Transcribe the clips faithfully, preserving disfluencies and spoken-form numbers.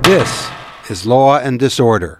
This is Law and Disorder.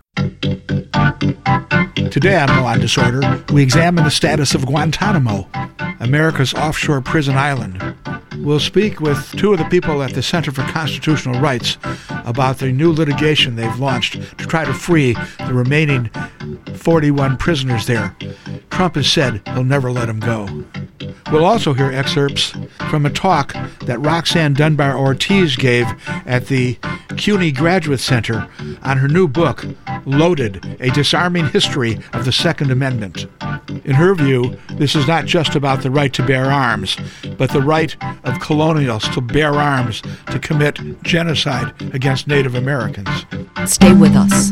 Today on Law and Disorder, we examine the status of Guantanamo, America's offshore prison island. We'll speak with two of the people at the Center for Constitutional Rights about the new litigation they've launched to try to free the remaining forty-one prisoners there. Trump has said he'll never let them go. We'll also hear excerpts from a talk that Roxanne Dunbar Ortiz gave at the CUNY Graduate Center on her new book, Loaded, A Disarming History of the Second Amendment. In her view, this is not just about the right to bear arms, but the right of colonials to bear arms to commit genocide against Native Americans. Stay with us.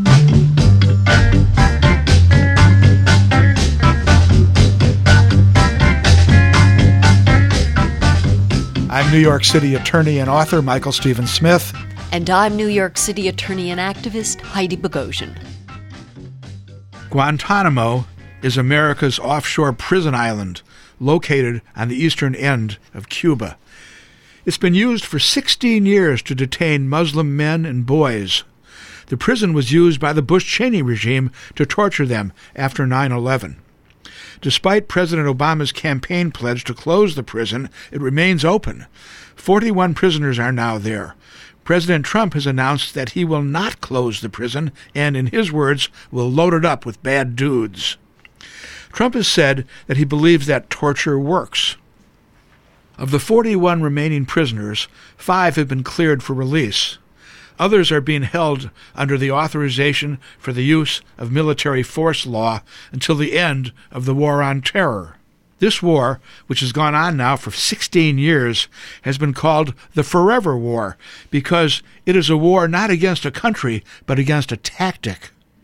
I'm New York City attorney and author Michael Stephen Smith. And I'm New York City attorney and activist Heidi Bogosian. Guantanamo is America's offshore prison island located on the eastern end of Cuba. It's been used for sixteen years to detain Muslim men and boys. The prison was used by the Bush-Cheney regime to torture them after nine eleven. Despite President Obama's campaign pledge to close the prison, it remains open. forty-one prisoners are now there. President Trump has announced that he will not close the prison and, in his words, will load it up with bad dudes. Trump has said that he believes that torture works. Of the forty-one remaining prisoners, five have been cleared for release. Others are being held under the authorization for the use of military force law until the end of the War on Terror. This war, which has gone on now for sixteen years, has been called the Forever War because it is a war not against a country, but against a tactic.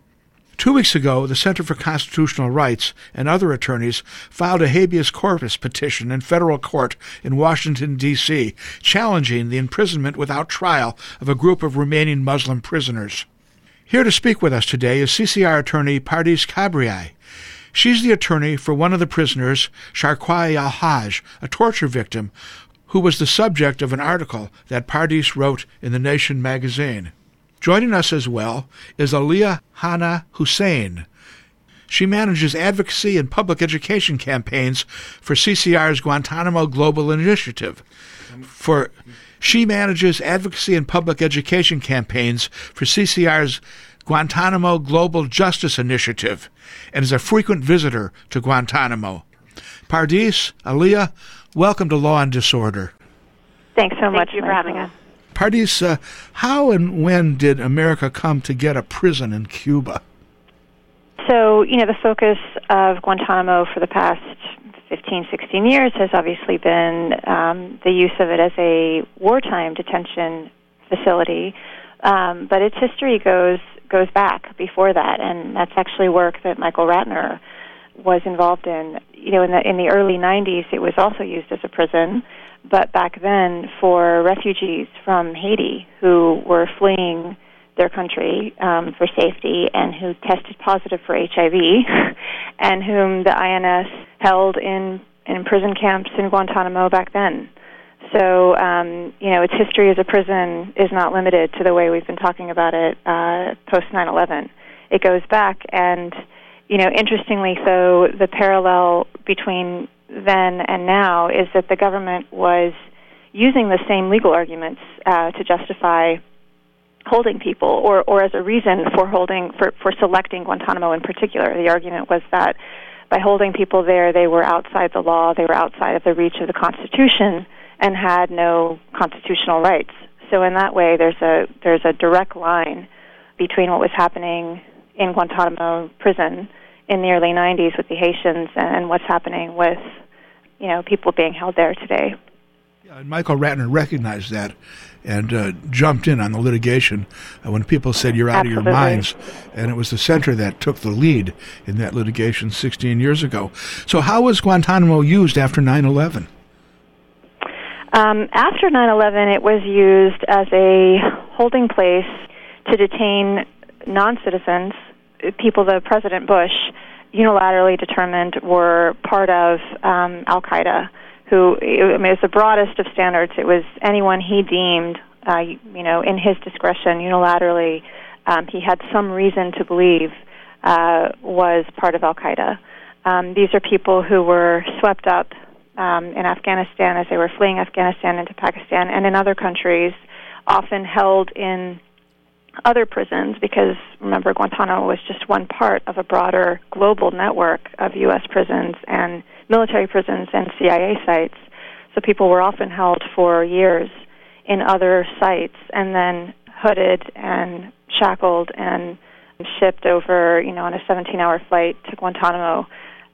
Two weeks ago, the Center for Constitutional Rights and other attorneys filed a habeas corpus petition in federal court in Washington, D C, challenging the imprisonment without trial of a group of remaining Muslim prisoners. Here to speak with us today is C C R attorney Pardis Khabriai. She's the attorney for one of the prisoners, Sharkwai Al-Haj, a torture victim, who was the subject of an article that Pardis wrote in The Nation magazine. Joining us as well is Aliyah Hana Hussein. She manages advocacy and public education campaigns for C C R's Guantanamo Global Initiative. For she manages advocacy and public education campaigns for C C R's Guantanamo Global Justice Initiative and is a frequent visitor to Guantanamo. Pardis, Aliyah, welcome to Law and Disorder. Thanks so much Thank you for having us. Pardis, uh, how and when did America come to get a prison in Cuba? So, you know, the focus of Guantanamo for the past fifteen, sixteen years has obviously been um, the use of it as a wartime detention facility, um, but its history goes goes back before that, and that's actually work that Michael Ratner was involved in. You know, in the in the early nineties, it was also used as a prison, but back then for refugees from Haiti who were fleeing their country um, for safety and who tested positive for H I V and whom the I N S held in, in prison camps in Guantanamo back then. So, um, you know, its history as a prison is not limited to the way we've been talking about it uh, post nine eleven. It goes back, and, you know, interestingly so, the parallel between then and now is that the government was using the same legal arguments uh, to justify holding people, or, or as a reason for holding, for, for selecting Guantanamo in particular. The argument was that by holding people there, they were outside the law, they were outside of the reach of the Constitution, and had no constitutional rights. So in that way, there's a there's a direct line between what was happening in Guantanamo prison in the early nineties with the Haitians and what's happening with, you know, people being held there today. Yeah, and Michael Ratner recognized that and uh, jumped in on the litigation uh, when people said you're out Absolutely. of your minds. And it was the center that took the lead in that litigation sixteen years ago. So how was Guantanamo used after nine eleven? Um, after nine eleven, it was used as a holding place to detain non-citizens, people that President Bush unilaterally determined were part of um, Al-Qaeda, who, I mean, it's the broadest of standards. It was anyone he deemed uh, you know, in his discretion, unilaterally, um, he had some reason to believe uh, was part of Al-Qaeda. Um, these are people who were swept up um, in Afghanistan as they were fleeing Afghanistan into Pakistan and in other countries, often held in other prisons, because remember, Guantanamo was just one part of a broader global network of U S prisons and military prisons and C I A sites. So people were often held for years in other sites and then hooded and shackled and shipped over, you know, on a seventeen-hour flight to Guantanamo.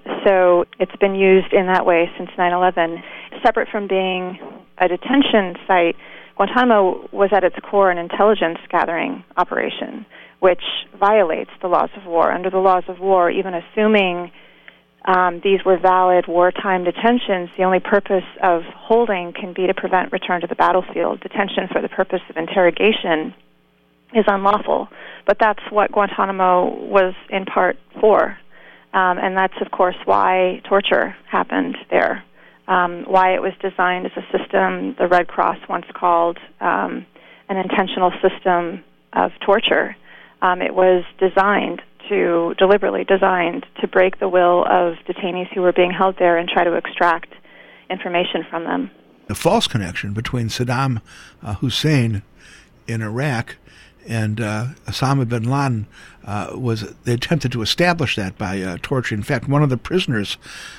So it's been used in that way since nine eleven. Separate from being a detention site, Guantanamo was at its core an intelligence-gathering operation, which violates the laws of war. Under the laws of war, even assuming um, these were valid wartime detentions, the only purpose of holding can be to prevent return to the battlefield. Detention for the purpose of interrogation is unlawful, but that's what Guantanamo was in part for. Um, and that's, of course, why torture happened there. Um, why it was designed as a system the Red Cross once called um, an intentional system of torture. Um, it was designed to, deliberately designed to break the will of detainees who were being held there and try to extract information from them. A false connection between Saddam uh, Hussein in Iraq and uh, Osama bin Laden uh, was, they attempted to establish that by uh, torture. In fact, one of the prisoners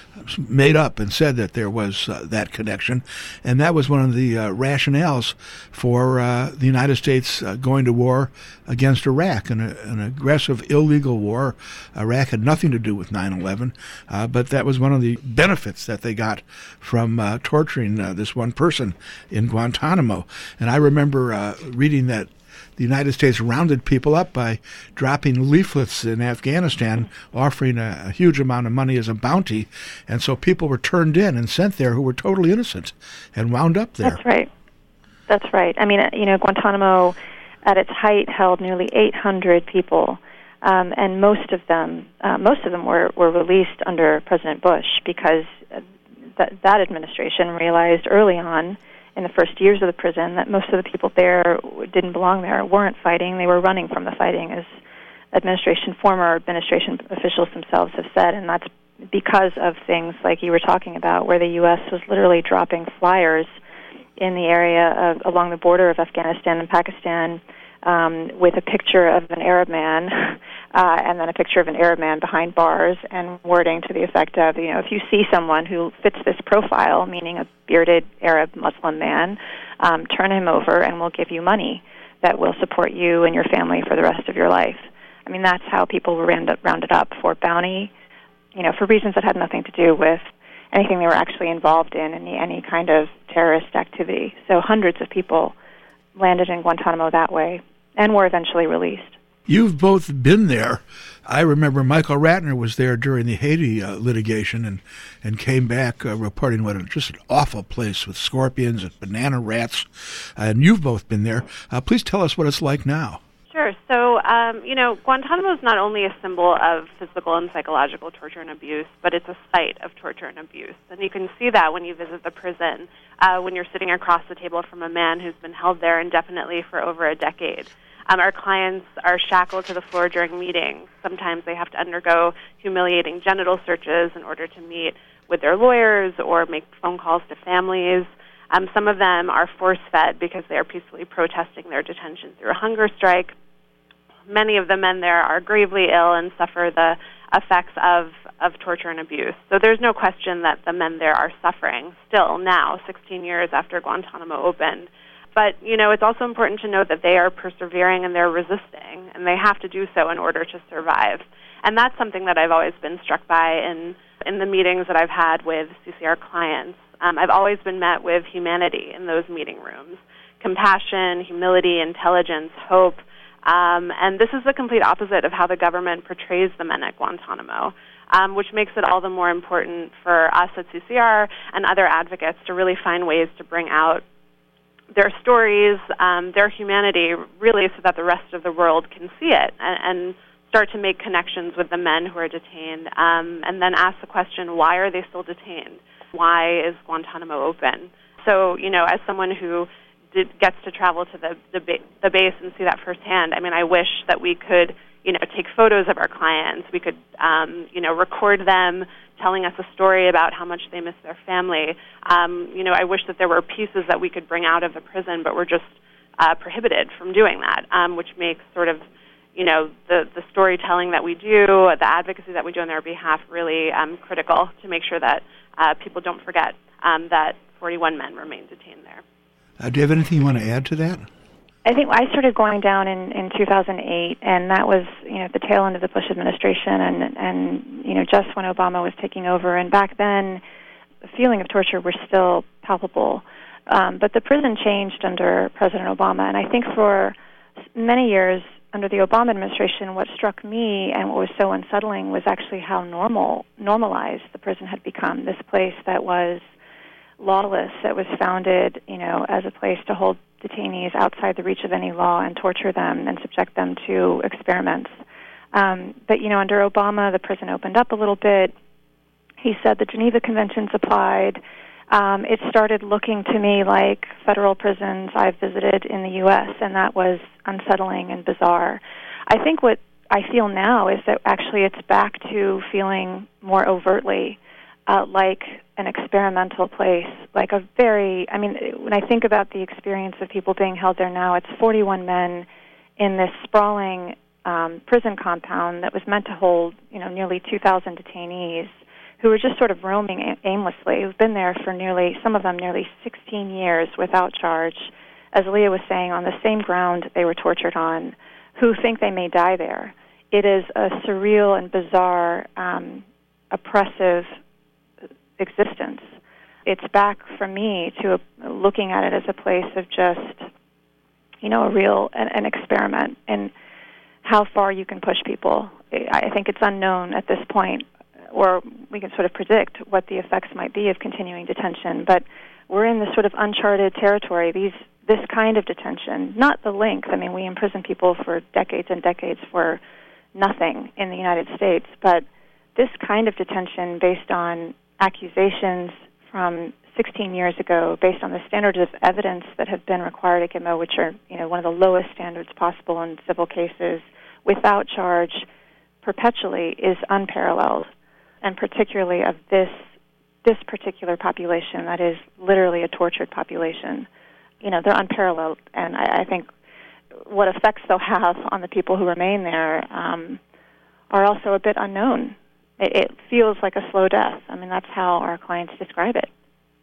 made up and said that there was uh, that connection, and that was one of the uh, rationales for uh, the United States uh, going to war against Iraq, an, an aggressive, illegal war. Iraq had nothing to do with nine eleven, uh, but that was one of the benefits that they got from uh, torturing uh, this one person in Guantanamo. And I remember uh, reading that the United States rounded people up by dropping leaflets in Afghanistan, offering a, a huge amount of money as a bounty, and so people were turned in and sent there who were totally innocent and wound up there. That's right. That's right. I mean, you know, Guantanamo at its height held nearly eight hundred people, um, and most of them, uh, most of them were, were released under President Bush because th- that administration realized early on, in the first years of the prison, that most of the people there didn't belong there, weren't fighting, they were running from the fighting, as administration, former administration officials themselves have said, and that's because of things like you were talking about, where the U S was literally dropping flyers in the area of, along the border of Afghanistan and Pakistan, um, with a picture of an Arab man, uh, and then a picture of an Arab man behind bars, and wording to the effect of, you know, if you see someone who fits this profile, meaning a bearded Arab Muslim man, um, turn him over and we'll give you money that will support you and your family for the rest of your life. I mean, that's how people were rounded, rounded up for bounty, you know, for reasons that had nothing to do with anything they were actually involved in, any, any kind of terrorist activity. So hundreds of people landed in Guantanamo that way and were eventually released. You've both been there. I remember Michael Ratner was there during the Haiti uh, litigation and, and came back uh, reporting what a, just an awful place with scorpions and banana rats. And you've both been there. Uh, please tell us what it's like now. Sure. So, um, you know, Guantanamo is not only a symbol of physical and psychological torture and abuse, but it's a site of torture and abuse. And you can see that when you visit the prison, uh, when you're sitting across the table from a man who's been held there indefinitely for over a decade. Um, our clients are shackled to the floor during meetings. Sometimes they have to undergo humiliating genital searches in order to meet with their lawyers or make phone calls to families. Um, some of them are force-fed because they are peacefully protesting their detention through a hunger strike. Many of the men there are gravely ill and suffer the effects of, of torture and abuse. So there's no question that the men there are suffering still now, sixteen years after Guantanamo opened. But, you know, it's also important to note that they are persevering and they're resisting, and they have to do so in order to survive. And that's something that I've always been struck by in, in the meetings that I've had with C C R clients. Um, I've always been met with humanity in those meeting rooms, compassion, humility, intelligence, hope. Um, and this is the complete opposite of how the government portrays the men at Guantanamo, um, which makes it all the more important for us at C C R and other advocates to really find ways to bring out their stories, um, their humanity, really so that the rest of the world can see it and, and start to make connections with the men who are detained, um, and then ask the question, why are they still detained? Why is Guantanamo open? So, you know, as someone who did, gets to travel to the, the, ba- the base and see that firsthand. I mean, I wish that we could, you know, take photos of our clients. We could, um, you know, record them telling us a story about how much they miss their family. Um, you know, I wish that there were pieces that we could bring out of the prison, but we're just uh, prohibited from doing that, um, which makes sort of, you know, the, the storytelling that we do, the advocacy that we do on their behalf really um, critical to make sure that uh, people don't forget um, that forty-one men remain detained there. Uh, do you have anything you want to add to that? I think I started going down in, in two thousand eight, and that was, you know, at the tail end of the Bush administration, and, and you know, just when Obama was taking over. And back then, the feeling of torture was still palpable. Um, but the prison changed under President Obama, and I think for many years under the Obama administration, what struck me and what was so unsettling was actually how normal, normalized the prison had become. This place that was lawless, that was founded, you know, as a place to hold detainees outside the reach of any law and torture them and subject them to experiments. Um, but, you know, under Obama, the prison opened up a little bit. He said the Geneva Conventions applied. Um, it started looking to me like federal prisons I've visited in the U S, and that was unsettling and bizarre. I think what I feel now is that actually it's back to feeling more overtly Uh, like an experimental place, like a very, I mean, when I think about the experience of people being held there now, it's forty-one men in this sprawling um, prison compound that was meant to hold, you know, nearly two thousand detainees who were just sort of roaming a- aimlessly, who've been there for nearly, some of them nearly sixteen years without charge, as Leah was saying, on the same ground they were tortured on, who think they may die there. It is a surreal and bizarre, um, oppressive existence. It's back for me to a, looking at it as a place of just, you know, a real an, an experiment in how far you can push people. I think it's unknown at this point, or we can sort of predict what the effects might be of continuing detention. But we're in this sort of uncharted territory. These this kind of detention, not the length. I mean, we imprison people for decades and decades for nothing in the United States, but this kind of detention based on accusations from sixteen years ago, based on the standards of evidence that have been required at Gitmo, which are, you know, one of the lowest standards possible in civil cases, without charge, perpetually, is unparalleled, and particularly of this this particular population that is literally a tortured population. You know, they're unparalleled, and I, I think what effects they'll have on the people who remain there um, are also a bit unknown. It feels like a slow death. I mean, that's how our clients describe it.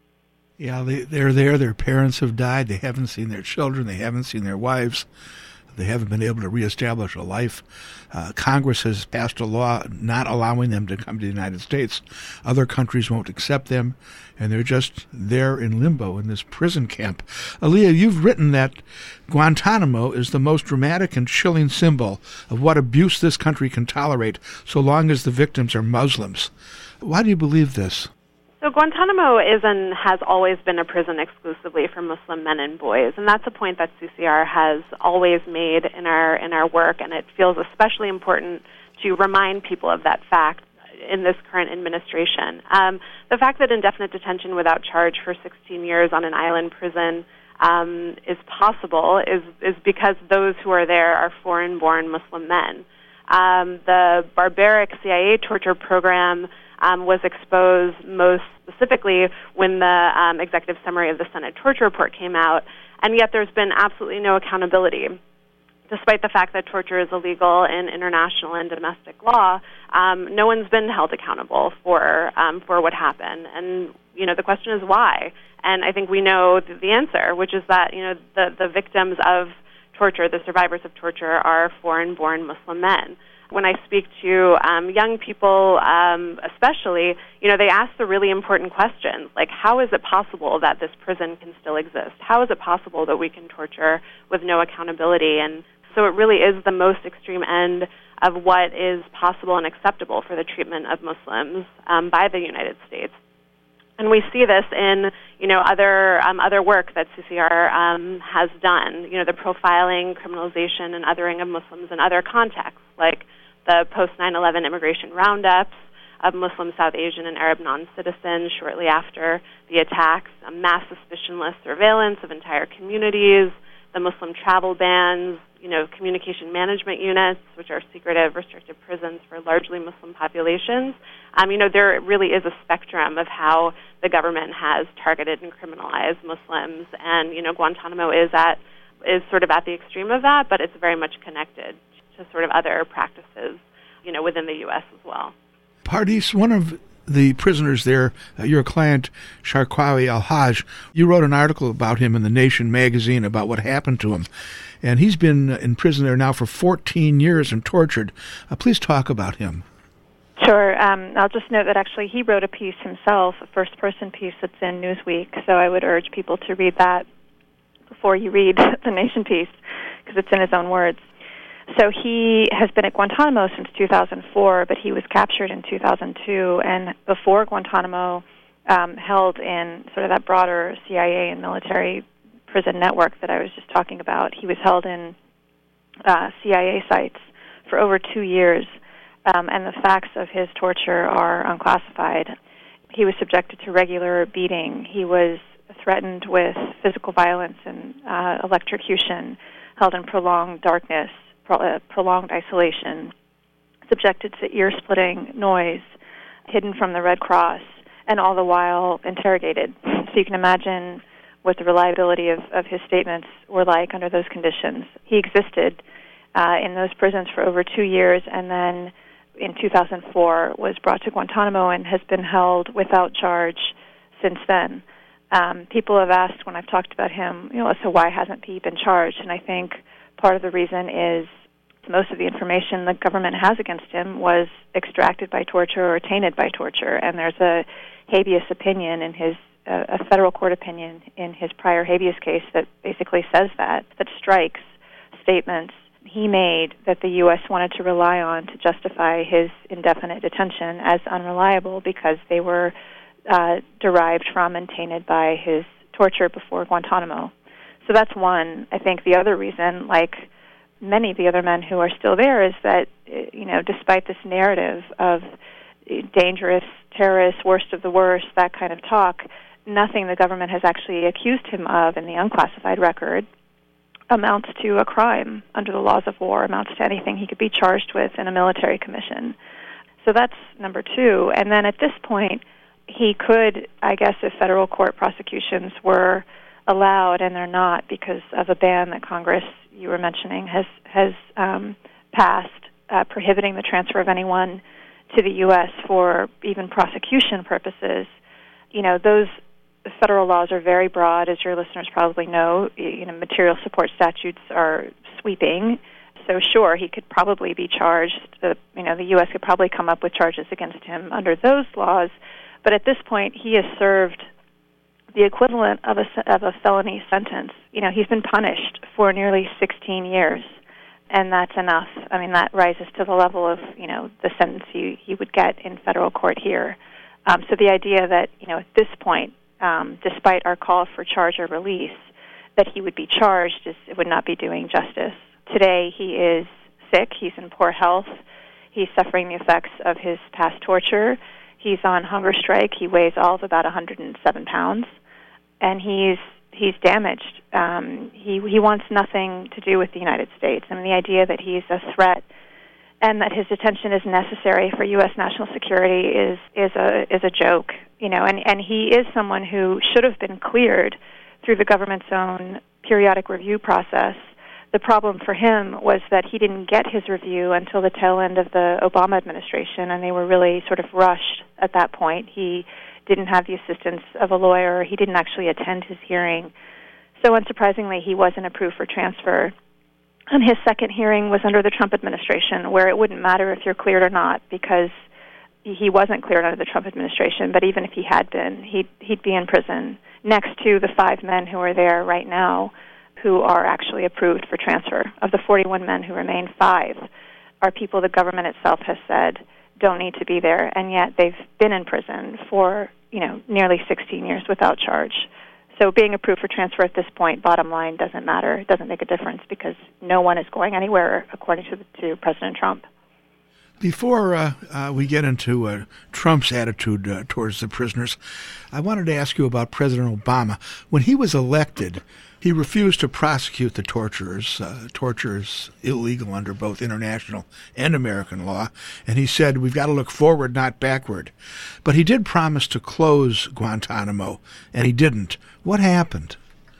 Yeah, they, they're there. Their parents have died. They haven't seen their children. They haven't seen their wives. They haven't been able to reestablish a life. Uh, Congress has passed a law not allowing them to come to the United States. Other countries won't accept them, and they're just there in limbo in this prison camp. Aaliyah, you've written that Guantanamo is the most dramatic and chilling symbol of what abuse this country can tolerate so long as the victims are Muslims. Why do you believe this? So Guantanamo is and has always been a prison exclusively for Muslim men and boys, and that's a point that C C R has always made in our in our work, and it feels especially important to remind people of that fact in this current administration. Um, the fact that indefinite detention without charge for sixteen years on an island prison um, is possible is, is because those who are there are foreign-born Muslim men. Um, the barbaric C I A torture program Um, was exposed most specifically when the um, executive summary of the Senate torture report came out, and yet there's been absolutely no accountability. Despite the fact that torture is illegal in international and domestic law, um, no one's been held accountable for um, for what happened. And, you know, the question is why? And I think we know th- the answer, which is that, you know, the, the victims of torture, the survivors of torture, are foreign-born Muslim men. When I speak to um, young people, um, especially, you know, they ask the really important questions, like how is it possible that this prison can still exist? How is it possible that we can torture with no accountability? And so it really is the most extreme end of what is possible and acceptable for the treatment of Muslims um, by the United States. And we see this in, you know, other um, other work that C C R um, has done, you know, the profiling, criminalization, and othering of Muslims in other contexts, like the post nine eleven immigration roundups, of Muslim South Asian and Arab non-citizens shortly after the attacks, a mass suspicionless surveillance of entire communities, the Muslim travel bans, you know, communication management units, which are secretive, restricted prisons for largely Muslim populations. Um, you know, there really is a spectrum of how the government has targeted and criminalized Muslims, and, you know, Guantanamo is at is sort of at the extreme of that, but it's very much connected to sort of other practices, you know, within the U S as well. Pardis, one of the prisoners there, uh, your client, Sharqawi Al-Haj, you wrote an article about him in The Nation magazine about what happened to him. And he's been in prison there now for fourteen years and tortured. Uh, please talk about him. Sure. Um, I'll just note that actually he wrote a piece himself, a first-person piece that's in Newsweek, so I would urge people to read that before you read the Nation piece, because it's in his own words. So he has been at Guantanamo since two thousand four, but he was captured in two thousand two, and before Guantanamo, um, held in sort of that broader C I A and military prison network that I was just talking about. He was held in uh, C I A sites for over two years, um, and the facts of his torture are unclassified. He was subjected to regular beating. He was threatened with physical violence and uh, electrocution, held in prolonged darkness, pro- uh, prolonged isolation, subjected to ear-splitting noise, hidden from the Red Cross, and all the while interrogated. So you can imagine what the reliability of, of his statements were like under those conditions. He existed uh, in those prisons for over two years, and then in two thousand four was brought to Guantanamo and has been held without charge since then. Um, people have asked when I've talked about him, you know, so why hasn't he been charged? And I think part of the reason is most of the information the government has against him was extracted by torture or tainted by torture, and there's a habeas opinion in his uh, a federal court opinion in his prior habeas case that basically says that, that strikes statements he made that the U S wanted to rely on to justify his indefinite detention as unreliable because they were uh, derived from and tainted by his torture before Guantanamo. So that's one. I think the other reason, like many of the other men who are still there, is that, you know, despite this narrative of dangerous terrorists, worst of the worst, that kind of talk, nothing the government has actually accused him of in the unclassified record amounts to a crime under the laws of war, amounts to anything he could be charged with in a military commission. So that's number two. And then at this point, he could, I guess, if federal court prosecutions were allowed, and they're not because of a ban that Congress, you were mentioning, has, has um, passed uh, prohibiting the transfer of anyone to the U S for even prosecution purposes. You know, those federal laws are very broad, as your listeners probably know. You know, material support statutes are sweeping. So sure, he could probably be charged. Uh, you know, the U S could probably come up with charges against him under those laws. But at this point, he has served the equivalent of a, of a felony sentence. You know, he's been punished for nearly sixteen years, and that's enough. I mean, that rises to the level of, you know, the sentence he, he would get in federal court here. Um, so the idea that, you know, at this point, um, despite our call for charge or release, that he would be charged is, it would not be doing justice. Today, he is sick. He's in poor health. He's suffering the effects of his past torture. He's on hunger strike. He weighs all of about one hundred seven pounds, and he's he's damaged. Um, he he wants nothing to do with the United States. I mean, the idea that he's a threat and that his detention is necessary for U S national security is is a is a joke. You know, and and he is someone who should have been cleared through the government's own periodic review process. The problem for him was that he didn't get his review until the tail end of the Obama administration, and they were really sort of rushed at that point. He didn't have the assistance of a lawyer. He didn't actually attend his hearing. So unsurprisingly, he wasn't approved for transfer. And his second hearing was under the Trump administration, where it wouldn't matter if you're cleared or not, because he wasn't cleared under the Trump administration, but even if he had been, he'd, he'd be in prison next to the five men who are there right now who are actually approved for transfer. Of the forty-one men who remain, five are people the government itself has said don't need to be there, and yet they've been in prison for, you know, nearly sixteen years without charge. So being approved for transfer at this point, bottom line, doesn't matter. It doesn't make a difference because no one is going anywhere, according to, to President Trump. Before uh, uh, we get into uh, Trump's attitude uh, towards the prisoners, I wanted to ask you about President Obama. When he was elected, he refused to prosecute the torturers. Uh, torture is illegal under both international and American law. And he said, we've got to look forward, not backward. But he did promise to close Guantanamo, and he didn't. What happened?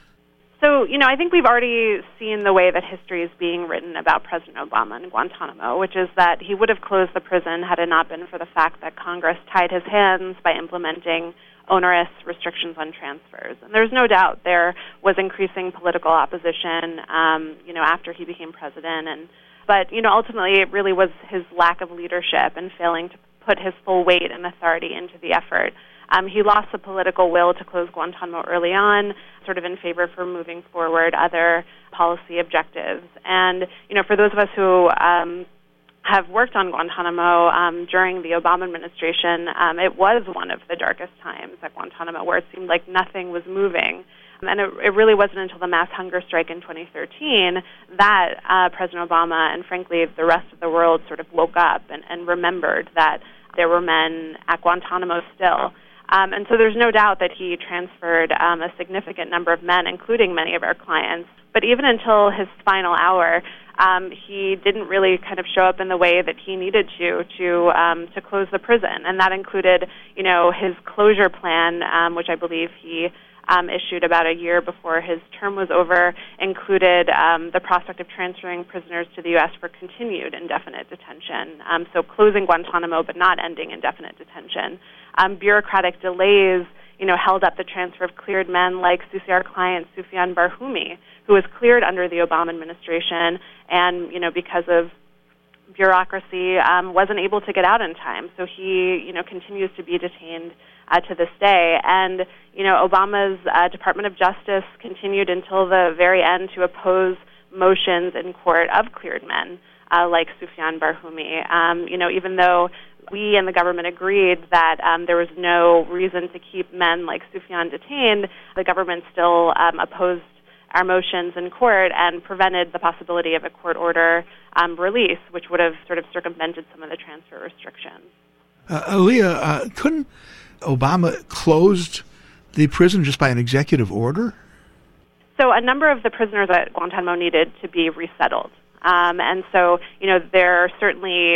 So, you know, I think we've already seen the way that history is being written about President Obama and Guantanamo, which is that he would have closed the prison had it not been for the fact that Congress tied his hands by implementing onerous restrictions on transfers. And there's no doubt there was increasing political opposition, um, you know, after he became president. And but, you know, ultimately it really was his lack of leadership and failing to put his full weight and authority into the effort. Um, he lost the political will to close Guantanamo early on, sort of in favor for moving forward other policy objectives. And, you know, for those of us who um, have worked on Guantanamo um, during the Obama administration, um, it was one of the darkest times at Guantanamo where it seemed like nothing was moving. And it, it really wasn't until the mass hunger strike in twenty thirteen that uh, President Obama and, frankly, the rest of the world sort of woke up and, and remembered that there were men at Guantanamo still. Um, and so there's no doubt that he transferred um, a significant number of men, including many of our clients. But even until his final hour, um, he didn't really kind of show up in the way that he needed to to um, to close the prison. And that included, you know, his closure plan, um, which I believe he um, issued about a year before his term was over, included um, the prospect of transferring prisoners to the U S for continued indefinite detention. Um, so closing Guantanamo but not ending indefinite detention. Um, bureaucratic delays, you know, held up the transfer of cleared men like C C R client Sufyan Barhoumi, who was cleared under the Obama administration and, you know, because of bureaucracy, um, wasn't able to get out in time. So he, you know, continues to be detained uh, to this day. And, you know, Obama's uh, Department of Justice continued until the very end to oppose motions in court of cleared men uh, like Sufyan Barhoumi. Um, you know, even though we and the government agreed that um, there was no reason to keep men like Sufyan detained, the government still um, opposed our motions in court and prevented the possibility of a court order um, release, which would have sort of circumvented some of the transfer restrictions. Uh, Aaliyah, uh, couldn't Obama closed the prison just by an executive order? So a number of the prisoners at Guantanamo needed to be resettled. Um, and so, you know, there certainly,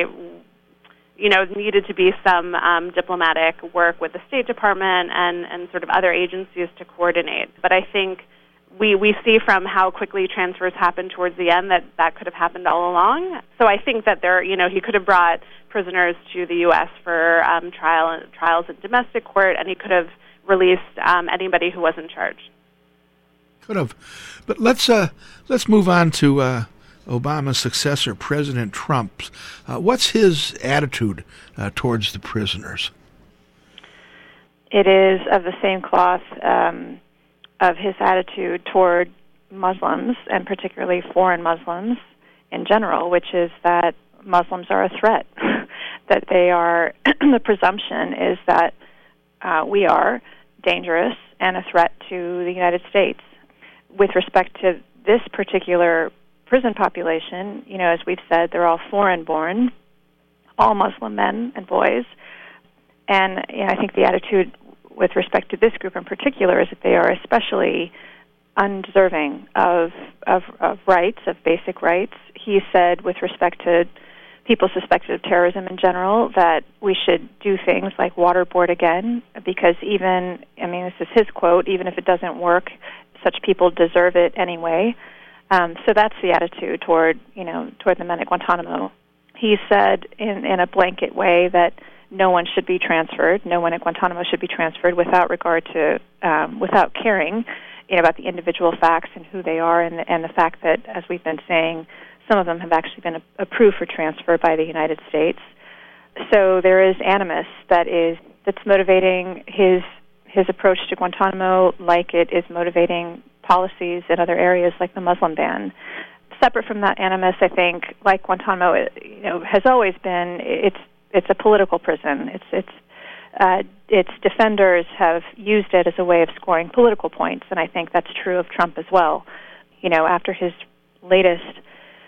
you know, needed to be some um, diplomatic work with the State Department and, and sort of other agencies to coordinate. But I think we, we see from how quickly transfers happened towards the end that that could have happened all along. So I think that there, you know, he could have brought prisoners to the U S for um, trial trials in domestic court, and he could have released um, anybody who wasn't charged. Could have. But let's uh, let's move on to uh, Obama's successor, President Trump. Uh, what's his attitude uh, towards the prisoners? It is of the same cloth um, of his attitude toward Muslims, and particularly foreign Muslims in general, which is that Muslims are a threat, that they are, the presumption is that uh, we are dangerous and a threat to the United States. With respect to this particular prison population, you know, as we've said, they're all foreign-born, all Muslim men and boys, and you know, I think the attitude with respect to this group in particular is that they are especially undeserving of, of, of rights, of basic rights. He said with respect to people suspected of terrorism in general that we should do things like waterboard again, because even, I mean, this is his quote, even if it doesn't work, such people deserve it anyway. Um, so that's the attitude toward, you know, toward the men at Guantanamo. He said in, in a blanket way that no one should be transferred, no one at Guantanamo should be transferred without regard to, um, without caring, you know, about the individual facts and who they are, and, and the fact that, as we've been saying, some of them have actually been approved for transfer by the United States. So there is animus that is that's motivating his his approach to Guantanamo, like it is motivating policies in other areas like the Muslim ban. Separate from that animus, I think, like Guantanamo, it, you know, has always been, it's it's a political prison. It's it's uh, its defenders have used it as a way of scoring political points, and I think that's true of Trump as well. You know, after his latest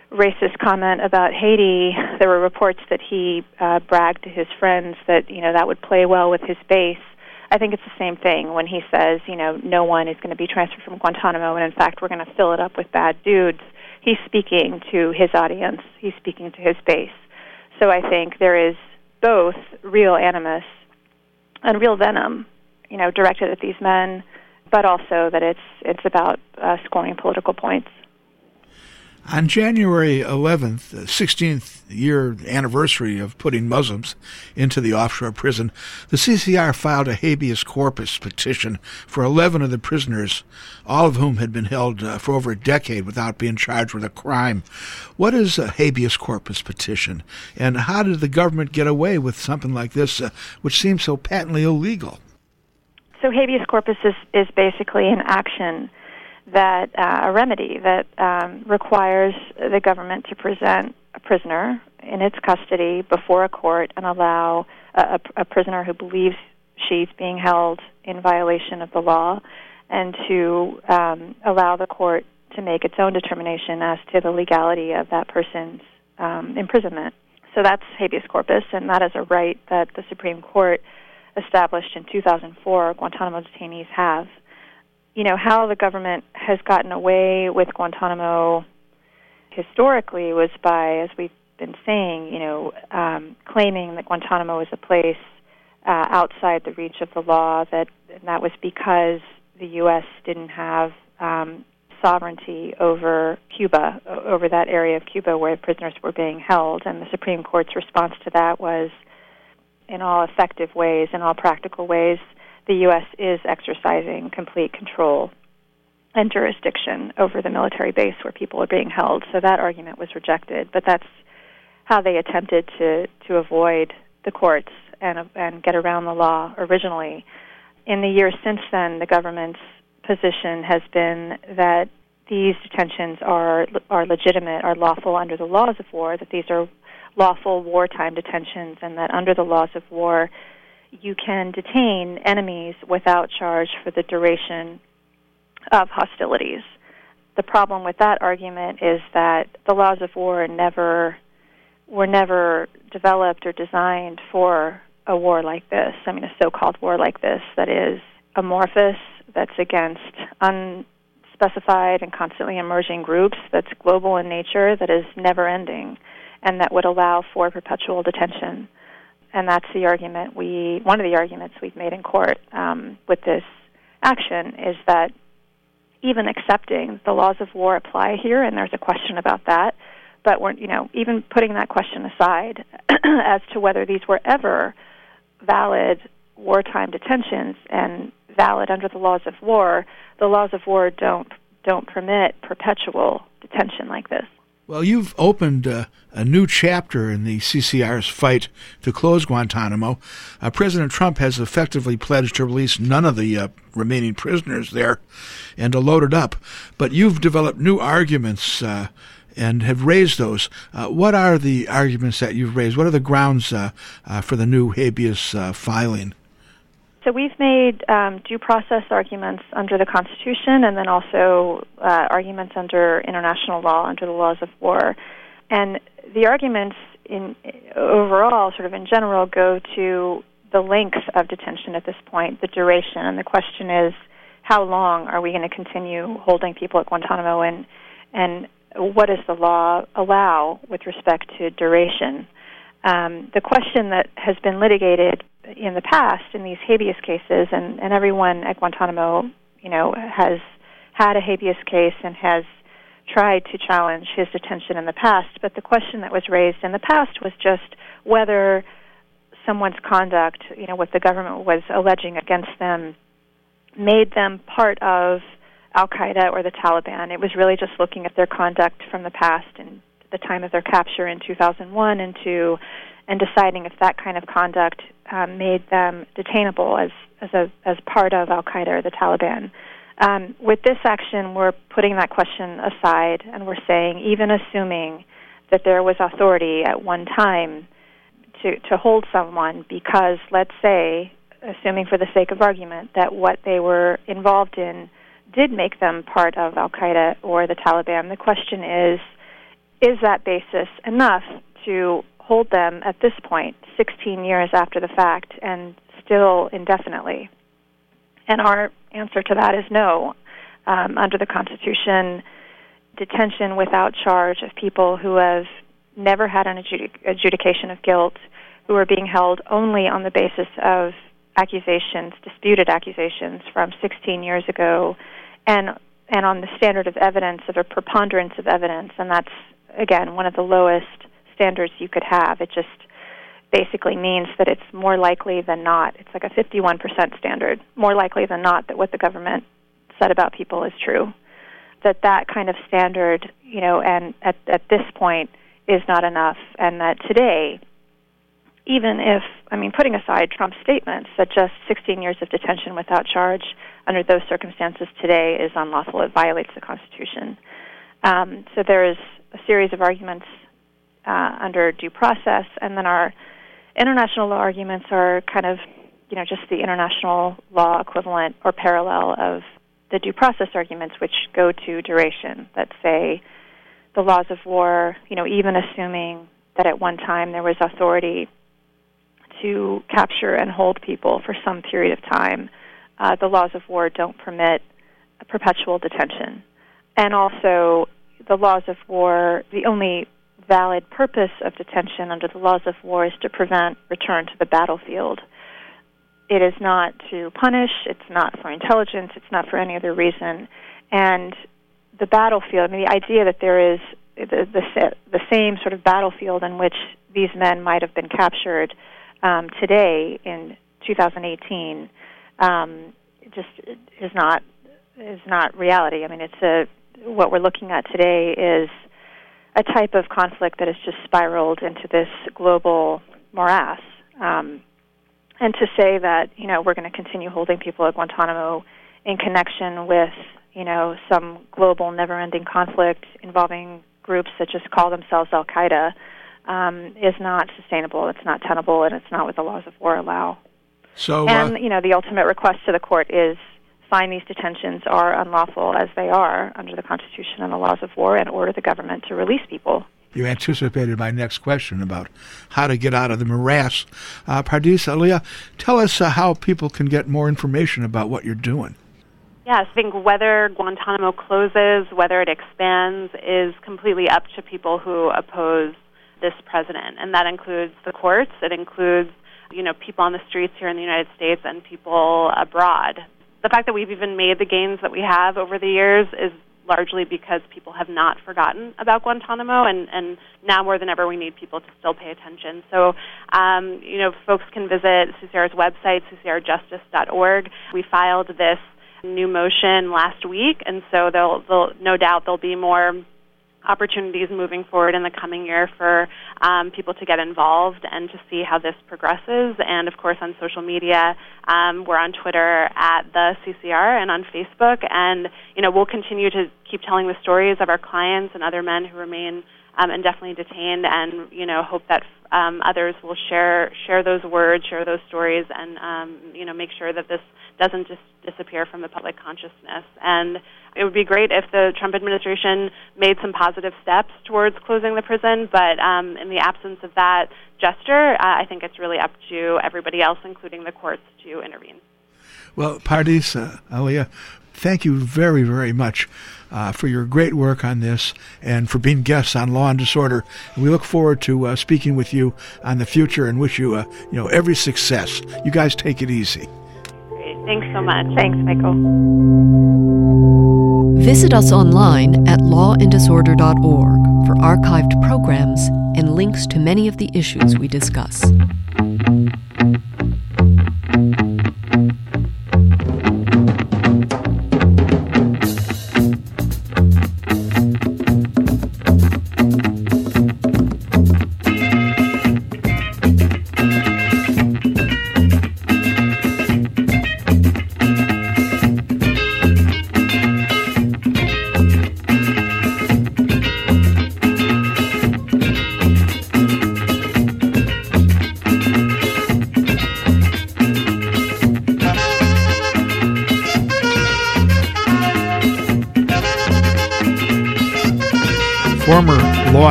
racist comment about Haiti, there were reports that he uh, bragged to his friends that, you know, that would play well with his base. I think it's the same thing when he says, you know, no one is going to be transferred from Guantanamo, and in fact we're going to fill it up with bad dudes. He's speaking to his audience. He's speaking to his base. So I think there is both real animus and real venom, you know, directed at these men, but also that it's it's about uh, scoring political points. On January eleventh, the sixteenth year anniversary of putting Muslims into the offshore prison, the C C R filed a habeas corpus petition for eleven of the prisoners, all of whom had been held uh, for over a decade without being charged with a crime. What is a habeas corpus petition, and how did the government get away with something like this, uh, which seems so patently illegal? So habeas corpus is, is basically an action that uh, a remedy that um, requires the government to present a prisoner in its custody before a court and allow a, a prisoner who believes she's being held in violation of the law, and to um, allow the court to make its own determination as to the legality of that person's um, imprisonment. So that's habeas corpus, and that is a right that the Supreme Court established in two thousand four Guantanamo detainees have. You know, how the government has gotten away with Guantanamo historically was by, as we've been saying, you know, um, claiming that Guantanamo is a place uh, outside the reach of the law, that and that was because the U S didn't have um, sovereignty over Cuba, over that area of Cuba where prisoners were being held. And the Supreme Court's response to that was, in all effective ways, in all practical ways, the U S is exercising complete control and jurisdiction over the military base where people are being held. So that argument was rejected, but that's how they attempted to, to avoid the courts and and get around the law originally. In the years since then, the government's position has been that these detentions are are legitimate, are lawful under the laws of war, that these are lawful wartime detentions, and that under the laws of war, you can detain enemies without charge for the duration of hostilities. The problem with that argument is that the laws of war never were never developed or designed for a war like this. I mean, a so-called war like this that is amorphous, that's against unspecified and constantly emerging groups, that's global in nature, that is never-ending, and that would allow for perpetual detention. And that's the argument we, one of the arguments we've made in court um, with this action is that even accepting the laws of war apply here, and there's a question about that, but we're, you know, even putting that question aside as to whether these were ever valid wartime detentions and valid under the laws of war, the laws of war don't don't permit perpetual detention like this. Well, you've opened uh, a new chapter in the C C R's fight to close Guantanamo. Uh, President Trump has effectively pledged to release none of the uh, remaining prisoners there and to load it up. But you've developed new arguments uh, and have raised those. Uh, what are the arguments that you've raised? What are the grounds uh, uh, for the new habeas uh, filing? So we've made um, due process arguments under the Constitution, and then also uh, arguments under international law, under the laws of war. And the arguments in overall, sort of in general, go to the length of detention at this point, the duration. And the question is, how long are we going to continue holding people at Guantanamo, and and what does the law allow with respect to duration? Um, the question that has been litigated in the past in these habeas cases, and, and everyone at Guantanamo, you know, has had a habeas case and has tried to challenge his detention in the past, but the question that was raised in the past was just whether someone's conduct, you know, what the government was alleging against them, made them part of Al-Qaeda or the Taliban. It was really just looking at their conduct from the past and the time of their capture in two thousand one and two, and deciding if that kind of conduct um, made them detainable as as a as part of Al-Qaeda or the Taliban. Um, with this action, we're putting that question aside, and we're saying, even assuming that there was authority at one time to to hold someone because, let's say, assuming for the sake of argument, that what they were involved in did make them part of Al-Qaeda or the Taliban, the question is, is that basis enough to hold them at this point, sixteen years after the fact, and still indefinitely? And our answer to that is no. Um, under the Constitution, detention without charge of people who have never had an adjudic- adjudication of guilt, who are being held only on the basis of accusations, disputed accusations from sixteen years ago, and and on the standard of evidence of a preponderance of evidence, and that's, again, one of the lowest standards you could have. It just basically means that it's more likely than not. It's like a fifty-one percent standard, more likely than not that what the government said about people is true. That that kind of standard, you know, and at, at this point is not enough, and that today, even if, I mean, putting aside Trump's statements that just sixteen years of detention without charge under those circumstances today is unlawful, it violates the Constitution. Um, so there is a series of arguments uh, under due process, and then our international law arguments are kind of, you know, just the international law equivalent or parallel of the due process arguments, which go to duration, that say the laws of war, you know, even assuming that at one time there was authority to capture and hold people for some period of time, uh, the laws of war don't permit a perpetual detention. And also, the laws of war, the only valid purpose of detention under the laws of war is to prevent return to the battlefield. It is not to punish, it's not for intelligence, it's not for any other reason. And the battlefield, I mean, the idea that there is the, the, the same sort of battlefield in which these men might have been captured um, today in two thousand eighteen um, just is not is not reality. I mean, it's a what we're looking at today is a type of conflict that has just spiraled into this global morass. Um, and to say that, you know, we're going to continue holding people at Guantanamo in connection with, you know, some global never-ending conflict involving groups that just call themselves Al-Qaeda um, is not sustainable, it's not tenable, and it's not what the laws of war allow. So, and, uh, you know, the ultimate request to the court is find these detentions are unlawful as they are under the Constitution and the laws of war and order the government to release people. You anticipated my next question about how to get out of the morass. Uh, Pardis, Aliyah, tell us uh, how people can get more information about what you're doing. Yes, I think whether Guantanamo closes, whether it expands, is completely up to people who oppose this president, and that includes the courts. It includes, you know, people on the streets here in the United States and people abroad. The fact that we've even made the gains that we have over the years is largely because people have not forgotten about Guantanamo, and, and now more than ever we need people to still pay attention. So, um, you know, folks can visit C C R's website, c c r justice dot org. We filed this new motion last week, and so there'll, there'll no doubt there'll be more opportunities moving forward in the coming year for um, people to get involved and to see how this progresses. And, of course, on social media, um, we're on Twitter at the C C R and on Facebook. And, you know, we'll continue to keep telling the stories of our clients and other men who remain um, indefinitely detained, and, you know, hope that um, others will share share those words, share those stories, and, um, you know, make sure that this doesn't just disappear from the public consciousness. And it would be great if the Trump administration made some positive steps towards closing the prison, but um, in the absence of that gesture, uh, I think it's really up to everybody else, including the courts, to intervene. Well, Pardis, uh, Aliyah, thank you very, very much uh, for your great work on this and for being guests on Law and Disorder. And we look forward to uh, speaking with you on the future and wish you, uh, you know, every success. You guys take it easy. Thanks so much. Thanks, Michael. Visit us online at law and disorder dot org for archived programs and links to many of the issues we discuss.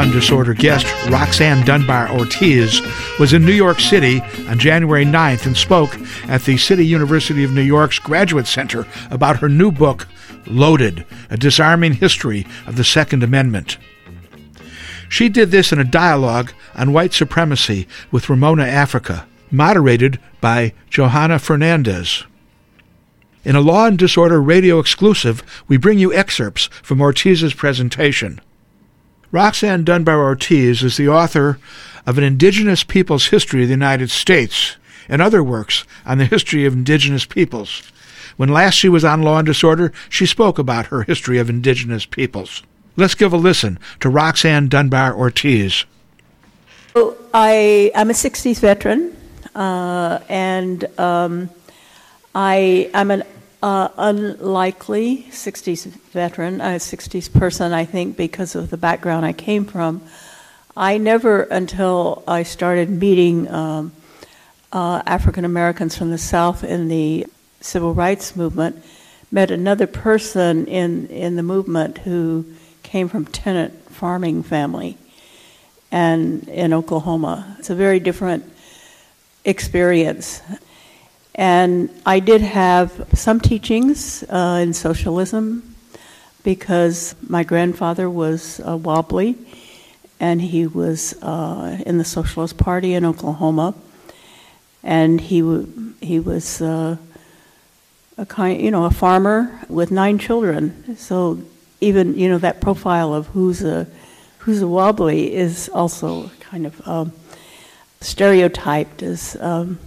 and Disorder guest, Roxanne Dunbar Ortiz, was in New York City on January ninth and spoke at the City University of New York's Graduate Center about her new book, Loaded, A Disarming History of the Second Amendment. She did this in a dialogue on white supremacy with Ramona Africa, moderated by Johanna Fernandez. In a Law and Disorder radio exclusive, we bring you excerpts from Ortiz's presentation. Roxanne Dunbar Ortiz is the author of An Indigenous Peoples' History of the United States and other works on the history of indigenous peoples. When last she was on Law and Disorder, she spoke about her history of indigenous peoples. Let's give a listen to Roxanne Dunbar Ortiz. So I, I'm a sixties veteran, uh, and um, I, I'm an uh, unlikely sixties veteran, a sixties person, I think, because of the background I came from. I never, until I started meeting um, uh, African Americans from the South in the Civil Rights Movement, met another person in, in the movement who came from tenant farming family and in Oklahoma. It's a very different experience. And I did have some teachings uh, in socialism because my grandfather was a Wobbly and he was uh, in the Socialist Party in Oklahoma, and he w- he was uh, a kind, you know, a farmer with nine children. So even, you know, that profile of who's a who's a Wobbly is also kind of um, stereotyped as. Um,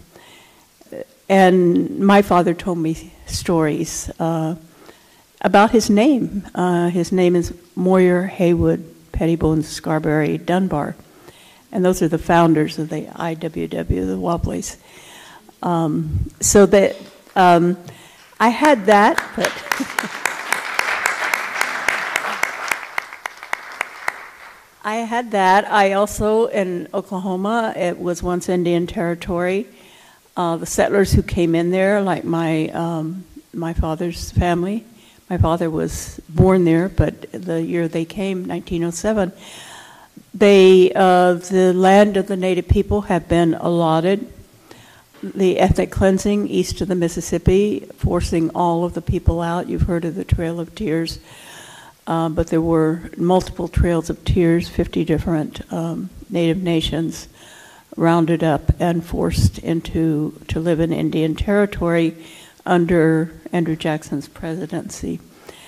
and my father told me stories uh, about his name. Uh, his name is Moyer Haywood Pettybones Scarberry Dunbar, and those are the founders of the I W W, the Wobblies. Um, so that um, I had that, but I had that. I also, in Oklahoma, it was once Indian territory. Uh, the settlers who came in there, like my um, my father's family. My father was born there, but the year they came, nineteen oh seven, they uh, the land of the native people had been allotted. The ethnic cleansing east of the Mississippi, forcing all of the people out. You've heard of the Trail of Tears, uh, but there were multiple Trails of Tears, fifty different um, native nations rounded up and forced into to live in Indian territory under Andrew Jackson's presidency.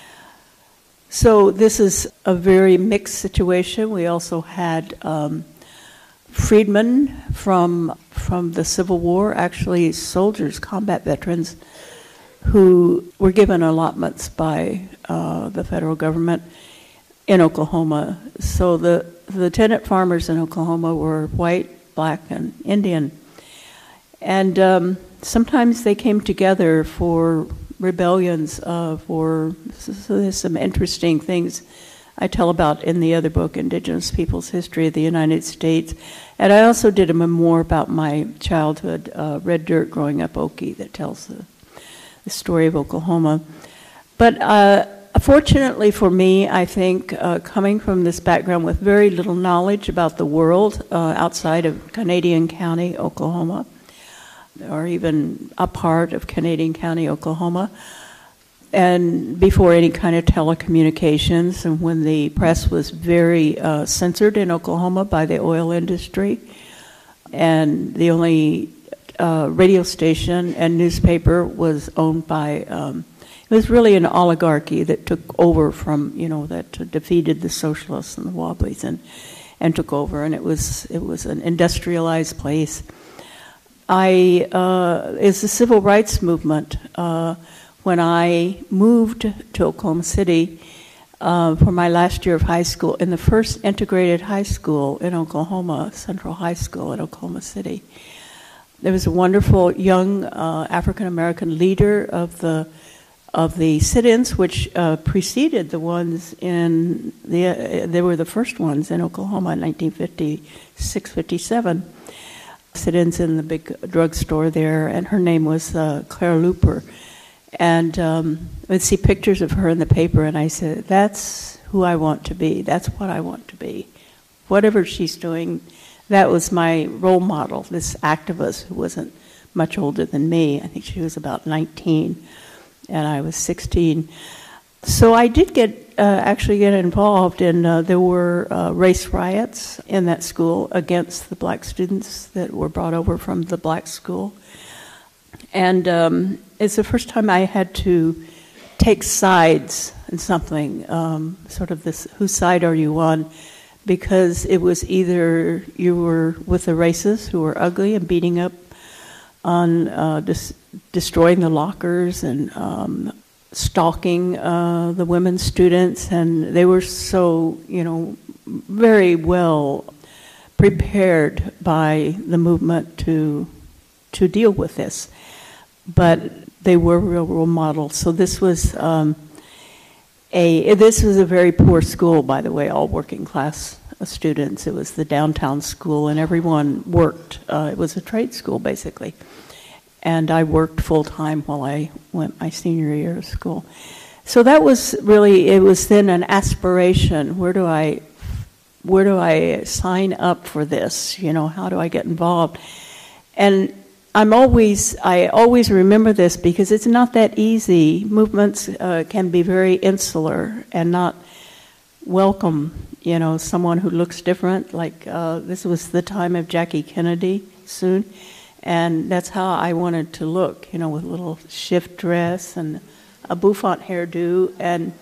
So this is a very mixed situation. We also had um, freedmen from from the Civil War, actually soldiers, combat veterans, who were given allotments by uh, the federal government in Oklahoma. So the, the tenant farmers in Oklahoma were white, black, and Indian. And um, sometimes they came together for rebellions, uh, for so there's some interesting things I tell about in the other book, Indigenous Peoples' History of the United States. And I also did a memoir about my childhood, uh, Red Dirt, growing up Okie, that tells the, the story of Oklahoma. But uh, fortunately for me, I think, uh, coming from this background with very little knowledge about the world uh, outside of Canadian County, Oklahoma, or even a part of Canadian County, Oklahoma, and before any kind of telecommunications, and when the press was very uh, censored in Oklahoma by the oil industry, and the only uh, radio station and newspaper was owned by, um, it was really an oligarchy that took over from, you know, that defeated the socialists and the Wobblies and, and took over, and it was it was an industrialized place. I, uh, it's the civil rights movement. Uh, when I moved to Oklahoma City uh, for my last year of high school, in the first integrated high school in Oklahoma, Central High School in Oklahoma City, there was a wonderful young uh, African-American leader of the of the sit-ins, which uh, preceded the ones in the, uh, they were the first ones in Oklahoma in nineteen fifty-six, fifty-seven. Sit-ins in the big drugstore there, and her name was uh, Claire Looper. And um, I would see pictures of her in the paper, and I said, that's who I want to be. That's what I want to be whatever she's doing, that was my role model, this activist who wasn't much older than me. I think she was about nineteen, and I was sixteen. So I did get uh, actually get involved in, uh, there were uh, race riots in that school against the black students that were brought over from the black school. And um, it's the first time I had to take sides in something, um, sort of this, whose side are you on? Because it was either you were with the racists who were ugly and beating up on uh, dis- destroying the lockers and um, stalking uh, the women students, and they were so, you know, very well prepared by the movement to to deal with this. But they were real role models. So this was um, a this was a very poor school, by the way, all working class students. It was the downtown school, and everyone worked. Uh, it was a trade school, basically. And I worked full-time while I went my senior year of school. So that was really, it was then an aspiration. Where do I, where do I sign up for this? You know, how do I get involved? And I'm always, I always remember this because it's not that easy. Movements uh, can be very insular and not welcome, you know, someone who looks different. Like uh, this was the time of Jackie Kennedy soon. And that's how I wanted to look, you know, with a little shift dress and a bouffant hairdo. And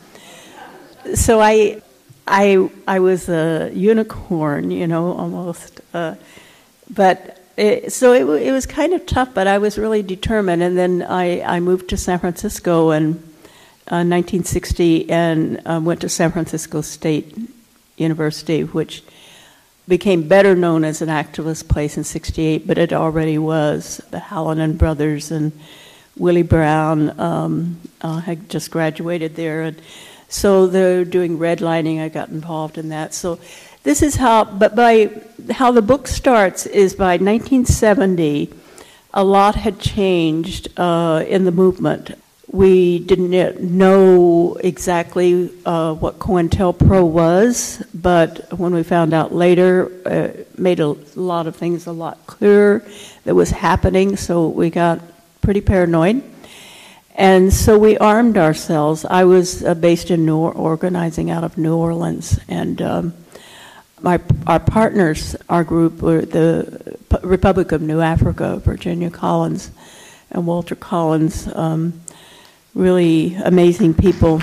so I I, I was a unicorn, you know, almost. Uh, but it, so it, it was kind of tough, but I was really determined. And then I, I moved to San Francisco in uh, nineteen sixty and uh, went to San Francisco State University, which became better known as an activist place in sixty-eight, but it already was. The Hallinan brothers and Willie Brown um, uh, had just graduated there. And so they're doing redlining. I got involved in that. So this is how, but by how the book starts is by nineteen seventy, a lot had changed uh, in the movement. We didn't know exactly uh, what COINTELPRO was, but when we found out later, uh, it made a lot of things a lot clearer that was happening, so we got pretty paranoid. And so we armed ourselves. I was uh, based in New or- organizing out of New Orleans, and um, my our partners, our group, were the P- Republic of New Africa, Virginia Collins and Walter Collins, um, really amazing people.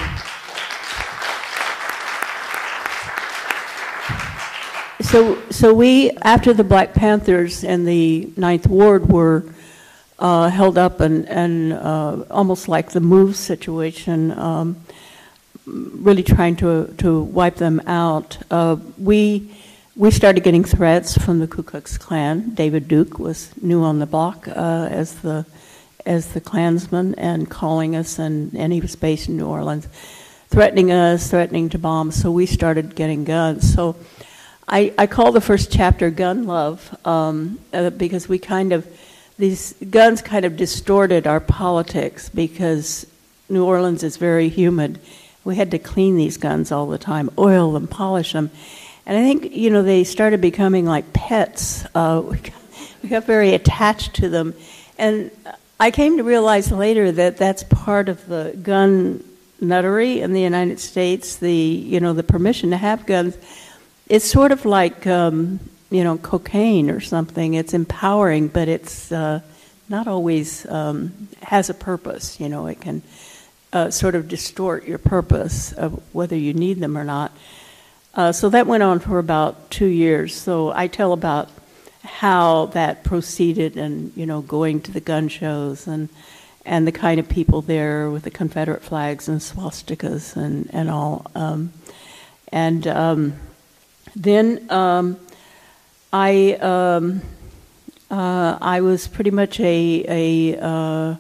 So, so we, after the Black Panthers and the Ninth Ward were uh, held up and, and uh, almost like the MOVE situation, um, really trying to to wipe them out, uh, we we started getting threats from the Ku Klux Klan. David Duke was new on the block uh, as the as the Klansman and calling us, and, and he was based in New Orleans, threatening us, threatening to bomb. So we started getting guns. So I, I call the first chapter Gun Love um, uh, because we kind of, these guns kind of distorted our politics because New Orleans is very humid. We had to clean these guns all the time, oil them, polish them. And I think, you know, they started becoming like pets. Uh, we, got, we got very attached to them. And I came to realize later that that's part of the gun nuttery in the United States, the, you know, the permission to have guns. It's sort of like, um, you know, cocaine or something. It's empowering, but it's uh, not always um, has a purpose. You know, it can uh, sort of distort your purpose of whether you need them or not. Uh, so that went on for about two years. So I tell about how that proceeded, and you know, going to the gun shows and and the kind of people there with the Confederate flags and swastikas and and all. Um, and um, then um, I um, uh, I was pretty much a a uh,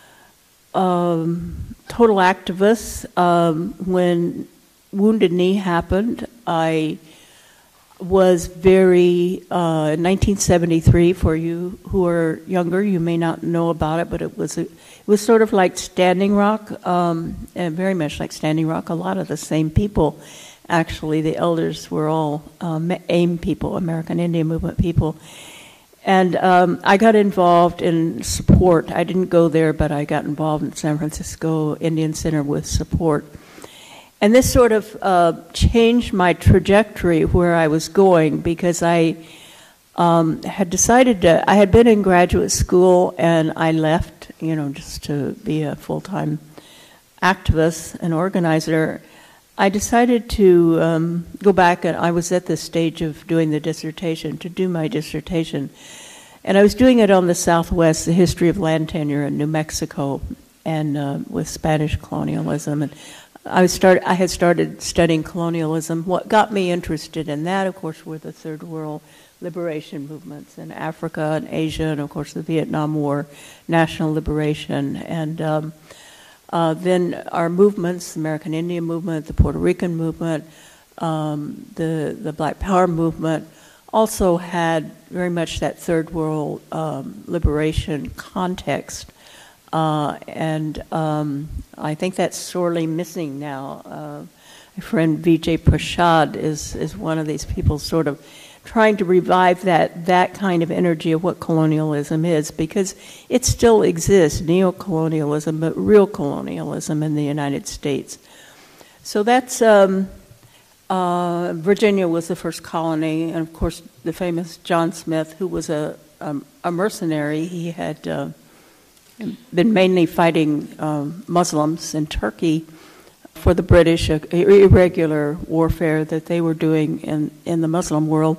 um, total activist um, when Wounded Knee happened. I was very, uh, in nineteen seventy-three, for you who are younger, you may not know about it, but it was a, it was sort of like Standing Rock, um, and very much like Standing Rock, a lot of the same people. actually, the elders were all um, AIM people, American Indian Movement people. And um, I got involved in support. I didn't go there, but I got involved in San Francisco Indian Center with support. And this sort of uh, changed my trajectory where I was going, because I um, had decided to, I had been in graduate school and I left, you know, just to be a full-time activist and organizer. I decided to um, go back, and I was at the stage of doing the dissertation, to do my dissertation. And I was doing it on the Southwest, the history of land tenure in New Mexico, and uh, with Spanish colonialism. And I was start, I had started studying colonialism. What got me interested in that, of course, were the Third World liberation movements in Africa and Asia, and of course the Vietnam War, national liberation, and um, Uh, then our movements, the American Indian Movement, the Puerto Rican Movement, um, the, the Black Power movement, also had very much that Third World um, liberation context. Uh, and um, I think that's sorely missing now. Uh, my friend Vijay Prashad is, is one of these people sort of trying to revive that that kind of energy of what colonialism is, because it still exists, neo-colonialism, but real colonialism in the United States. So that's, um, uh, Virginia was the first colony, and of course the famous John Smith, who was a, um, a mercenary. He had uh, been mainly fighting um, Muslims in Turkey for the British, uh, irregular warfare that they were doing in, in the Muslim world.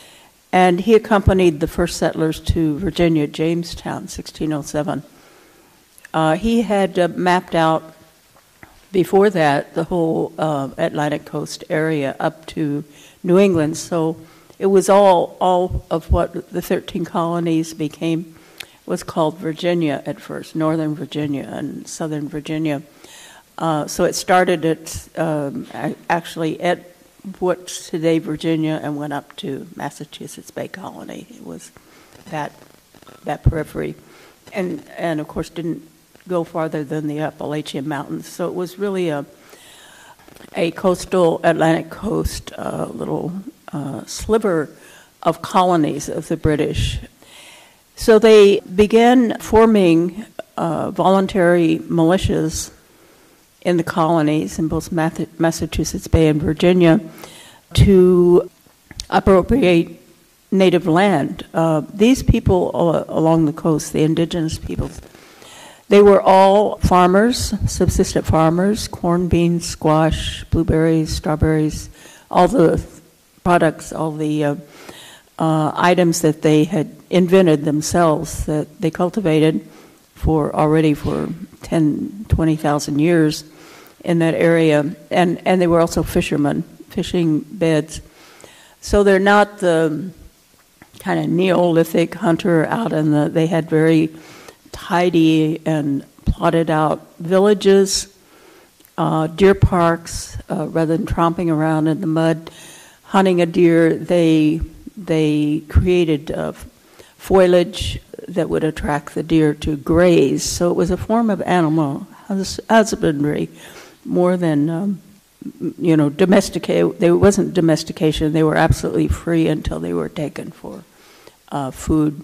And he accompanied the first settlers to Virginia, Jamestown, sixteen oh seven. Uh, he had uh, mapped out, before that, the whole uh, Atlantic coast area up to New England. So it was all, all of what the thirteen colonies became, was called Virginia at first, Northern Virginia and Southern Virginia. Uh, so it started at um, actually at what's today Virginia and went up to Massachusetts Bay Colony. It was that that periphery, and and of course didn't go farther than the Appalachian Mountains. So it was really a a coastal Atlantic coast uh, little uh, sliver of colonies of the British. So they began forming uh, voluntary militias in the colonies in both Massachusetts Bay and Virginia to appropriate native land. Uh, these people uh, along the coast, the indigenous peoples, they were all farmers, subsistent farmers, corn, beans, squash, blueberries, strawberries, all the products, all the uh, uh, items that they had invented themselves, that they cultivated for already for ten, twenty thousand years in that area. And, and they were also fishermen, fishing beds. So they're not the kind of Neolithic hunter out in the, they had very tidy and plotted out villages, uh, deer parks, uh, rather than tromping around in the mud, hunting a deer. They, they created uh, foliage that would attract the deer to graze. So it was a form of animal husbandry more than, um, you know, domesticated. There wasn't domestication. They were absolutely free until they were taken for uh, food.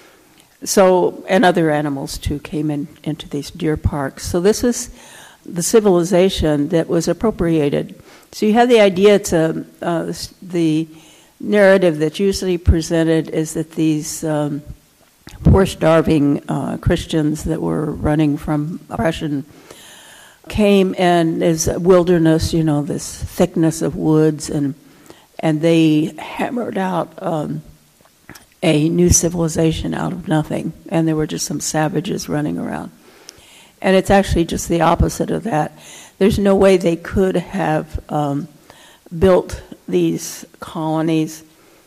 So, and other animals too came in into these deer parks. So this is the civilization that was appropriated. So you have the idea, it's a, uh, the narrative that's usually presented is that these um, poor starving uh, Christians that were running from oppression came in as a wilderness, you know, this thickness of woods, and and they hammered out um, a new civilization out of nothing, and there were just some savages running around. And it's actually just the opposite of that. There's no way they could have um, built these colonies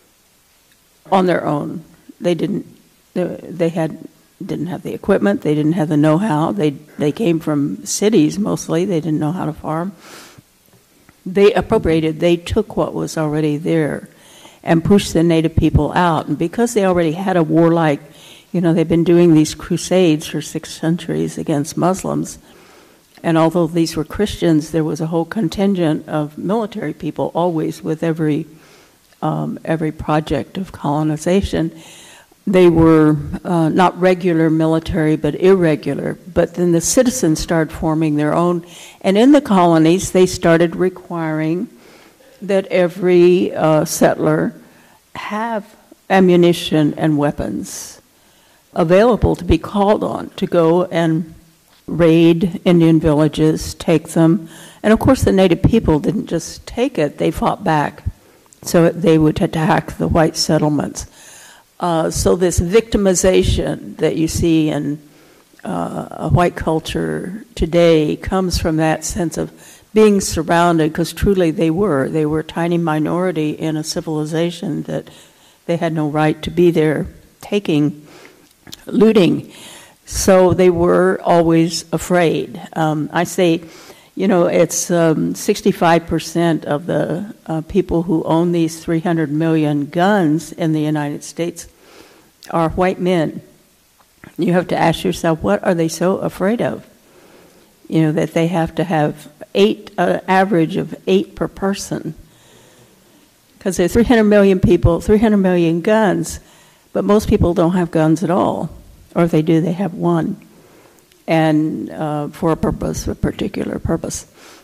on their own. They didn't. They had didn't have the equipment. They didn't have the know-how. They they came from cities mostly. They didn't know how to farm. They appropriated. They took what was already there and pushed the native people out. And because they already had a warlike, you know, they've been doing these crusades for six centuries against Muslims. And although these were Christians, there was a whole contingent of military people always with every um, every project of colonization. They were uh, not regular military, but irregular. But then the citizens started forming their own. And in the colonies, they started requiring that every uh, settler have ammunition and weapons available to be called on to go and raid Indian villages, take them. And of course, the native people didn't just take it, they fought back. So they would attack the white settlements. Uh, so this victimization that you see in uh, a white culture today comes from that sense of being surrounded, because truly they were. They were a tiny minority in a civilization that they had no right to be there taking, looting. So they were always afraid. Um, I say, you know, it's um, sixty-five percent of the uh, people who own these three hundred million guns in the United States are white men. You have to ask yourself, what are they so afraid of? You know, that they have to have eight, uh, average of eight per person. Because there's three hundred million people, three hundred million guns, but most people don't have guns at all. Or if they do, they have one. And uh, for a purpose, a particular purpose.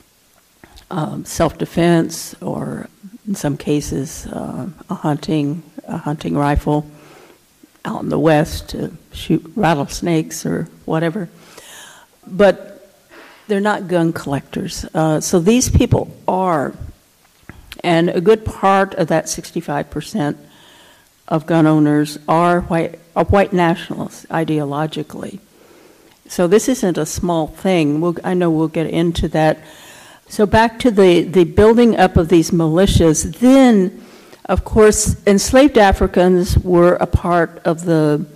Um, self-defense, or in some cases, uh, a hunting, a hunting rifle out in the West to shoot rattlesnakes or whatever. But they're not gun collectors. Uh, so these people are, and a good part of that sixty-five percent of gun owners are white, are white nationalists ideologically. So this isn't a small thing. We'll, I know we'll get into that. So back to the, the building up of these militias. Then, of course, enslaved Africans were a part of the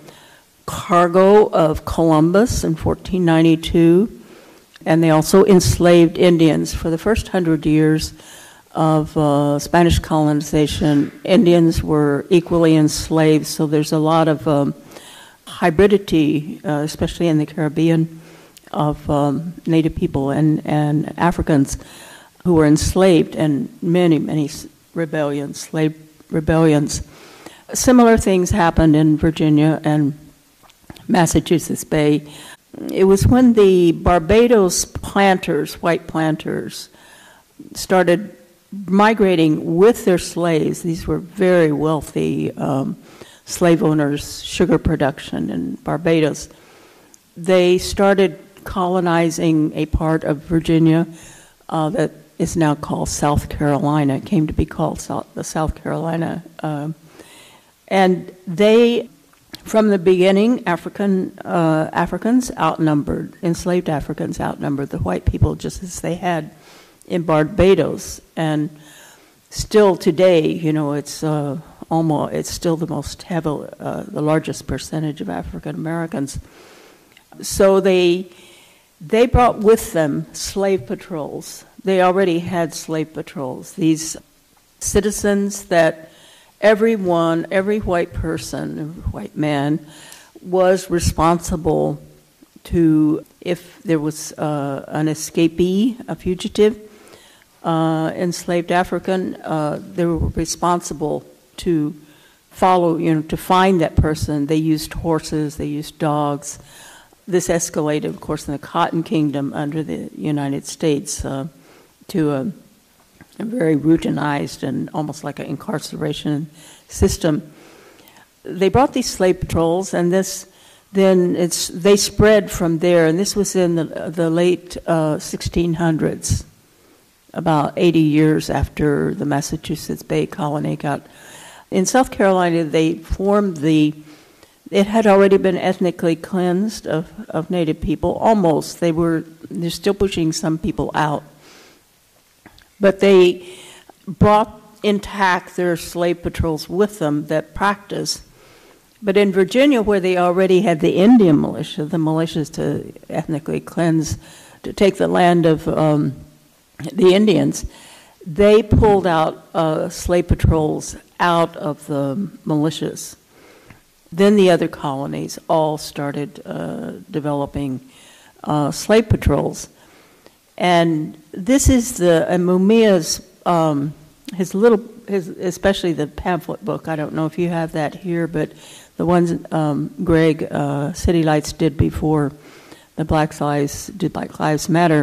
cargo of Columbus in fourteen ninety-two, and they also enslaved Indians. For the first hundred years of uh, Spanish colonization, Indians were equally enslaved, so there's a lot of um, hybridity, uh, especially in the Caribbean, of um, Native people and, and Africans who were enslaved, and many, many rebellions, slave rebellions. Similar things happened in Virginia and Massachusetts Bay. It was when the Barbados planters, white planters, started migrating with their slaves. These were very wealthy um, slave owners, sugar production in Barbados. They started colonizing a part of Virginia uh, that is now called South Carolina. It came to be called South, the South Carolina. Uh, and they, from the beginning, African uh, Africans outnumbered, enslaved Africans outnumbered the white people just as they had in Barbados. And still today, you know, it's uh, almost, it's still the most heavy, uh, the largest percentage of African Americans. So they they brought with them slave patrols. They already had slave patrols. These citizens that everyone, every white person, white man, was responsible to, if there was uh, an escapee, a fugitive, uh, enslaved African, uh, they were responsible to follow, you know, to find that person. They used horses, they used dogs. This escalated, of course, in the Cotton Kingdom under the United States uh, to a, a very routinized and almost like an incarceration system. They brought these slave patrols, and this then it's they spread from there. And this was in the, the late uh, sixteen hundreds, about eighty years after the Massachusetts Bay Colony got. In South Carolina, they formed the. It had already been ethnically cleansed of, of Native people, almost. They were, they're still pushing some people out. But they brought intact their slave patrols with them that practiced. But in Virginia, where they already had the Indian militia, the militias to ethnically cleanse, to take the land of um, the Indians, they pulled out uh, slave patrols out of the militias. Then the other colonies all started uh, developing uh, slave patrols. And this is the, and Mumia's, um, his little, his, especially the pamphlet book, I don't know if you have that here, but the ones um, Greg uh, City Lights did before the Black Lives, did Black Lives Matter,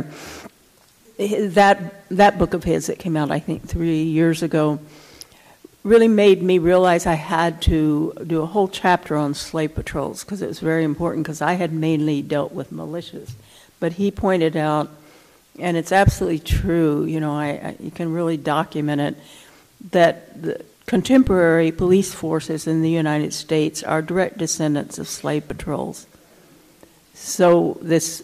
that that book of his that came out, I think, three years ago, really made me realize I had to do a whole chapter on slave patrols, because it was very important, because I had mainly dealt with militias. But he pointed out, and it's absolutely true, you know, I, I you can really document it, that the contemporary police forces in the United States are direct descendants of slave patrols. So this,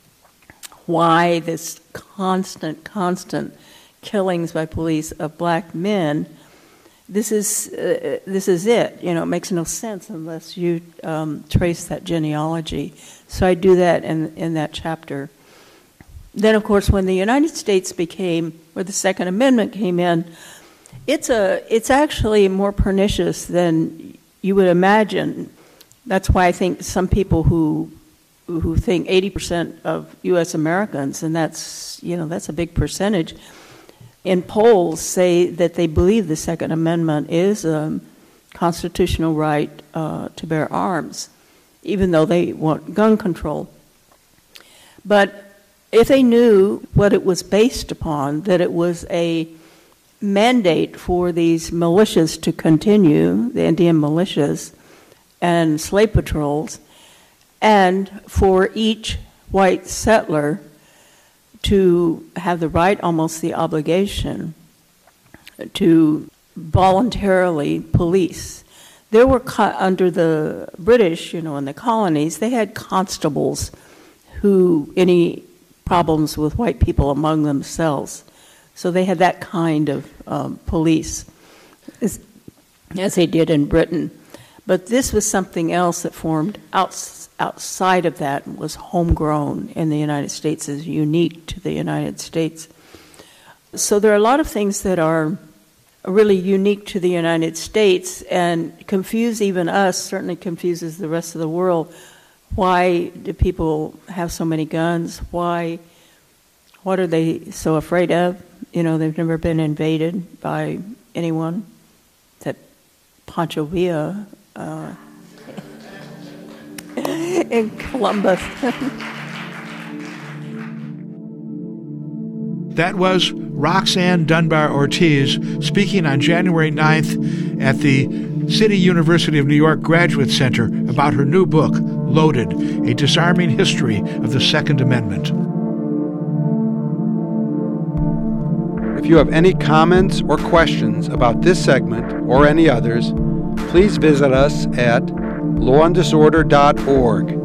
why this constant, constant killings by police of black men, this is uh, this is it. You know, it makes no sense unless you um, trace that genealogy. So I do that in in that chapter. Then, of course, when the United States became, where the Second Amendment came in, it's a it's actually more pernicious than you would imagine. That's why I think some people who who think eighty percent of U S Americans, and that's you know that's a big percentage, in polls say that they believe the Second Amendment is a constitutional right uh, to bear arms, even though they want gun control. But if they knew what it was based upon, that it was a mandate for these militias to continue, the Indian militias and slave patrols, and for each white settler to have the right, almost the obligation, to voluntarily police. There were, co- under the British, you know, in the colonies, they had constables who, any problems with white people among themselves. So they had that kind of um, police, as, as they did in Britain. But this was something else that formed outside. outside of that, was homegrown in the United States, is unique to the United States. So there are a lot of things that are really unique to the United States and confuse even us, certainly confuses the rest of the world. Why do people have so many guns? Why, what are they so afraid of? You know, they've never been invaded by anyone. That Pancho Villa uh, in Columbus. That was Roxanne Dunbar Ortiz speaking on January ninth at the City University of New York Graduate Center about her new book, Loaded, A Disarming History of the Second Amendment. If you have any comments or questions about this segment or any others, please visit us at law and disorder dot org.